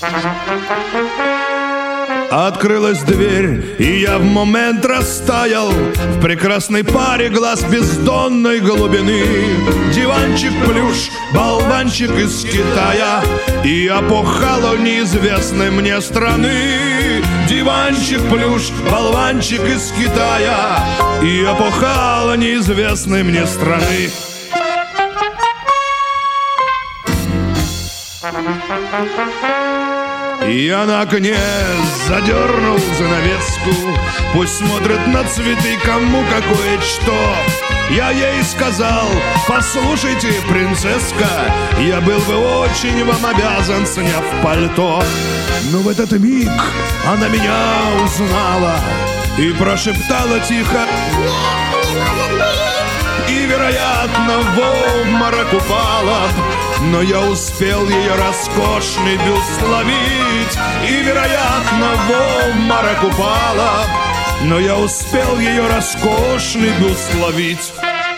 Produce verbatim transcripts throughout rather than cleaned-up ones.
Открылась дверь, и я в момент растаял в прекрасной паре глаз бездонной глубины. Диванчик плюш, болванчик из Китая и опухало неизвестной мне страны. Диванчик плюш, болванчик из Китая и опухало неизвестной мне страны. Я на окне задернул занавеску, пусть смотрят на цветы кому какое что. Я ей сказал: послушайте, принцесска, я был бы очень вам обязан, сняв пальто. Но в этот миг она меня узнала и прошептала тихо: нет, не может быть. И, вероятно, в обморок упала, но я успел ее роскошный бюст ловить. И, вероятно, в обморок упала, но я успел ее роскошный бюст ловить.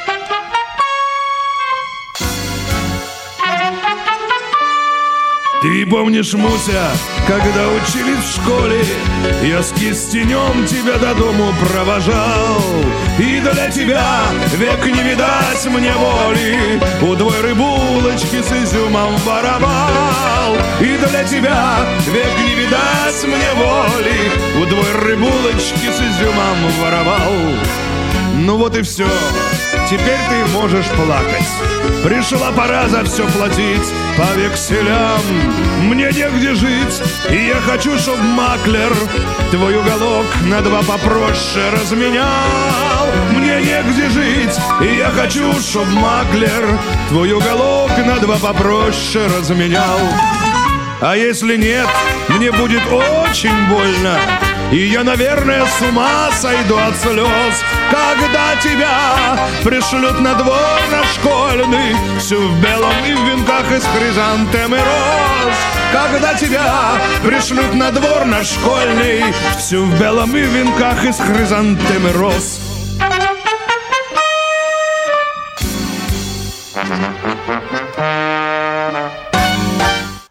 Ты помнишь, Муся, когда учились в школе, я с кистенем тебя до дому провожал, и для тебя век не видать мне воли, удвой булочки с изюмом воровал. И для тебя век не видать мне воли, удвой булочки с изюмом воровал. Ну вот и все, теперь ты можешь плакать. Пришла пора за все платить по векселям. Мне негде жить, и я хочу, чтоб маклер твой уголок на два попроще разменял. Мне негде жить, и я хочу, чтоб маклер твой уголок на два попроще разменял. А если нет, мне будет очень больно, и я, наверное, с ума сойду от слез, когда тебя пришлют на двор на школьный, всю в белом и в венках из хризантем и роз. Когда тебя пришлют на двор на школьный, всю в белом и в венках из хризантем и роз.